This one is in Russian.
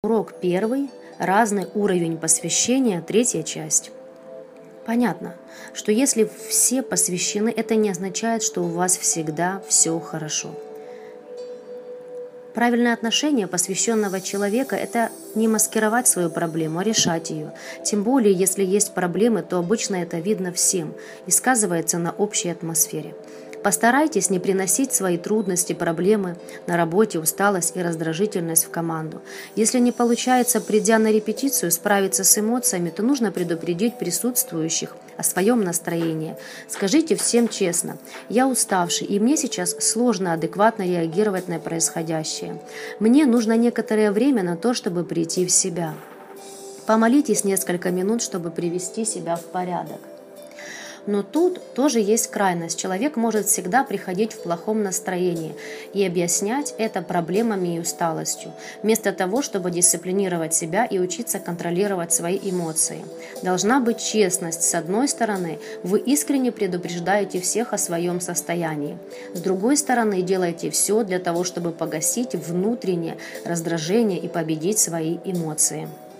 Урок первый. Разный уровень посвящения. Третья часть. Понятно, что если все посвящены, это не означает, что у вас всегда все хорошо. Правильное отношение посвященного человека – это не маскировать свою проблему, а решать ее. Тем более, если есть проблемы, то обычно это видно всем и сказывается на общей атмосфере. Постарайтесь не приносить свои трудности, проблемы на работе, усталость и раздражительность в команду. Если не получается, придя на репетицию, справиться с эмоциями, то нужно предупредить присутствующих о своем настроении. Скажите всем честно: «Я уставший, и мне сейчас сложно адекватно реагировать на происходящее. Мне нужно некоторое время на то, чтобы прийти в себя». Помолитесь несколько минут, чтобы привести себя в порядок. Но тут тоже есть крайность. Человек может всегда приходить в плохом настроении и объяснять это проблемами и усталостью, вместо того, чтобы дисциплинировать себя и учиться контролировать свои эмоции. Должна быть честность. С одной стороны, вы искренне предупреждаете всех о своем состоянии. С другой стороны, делаете все для того, чтобы погасить внутреннее раздражение и победить свои эмоции.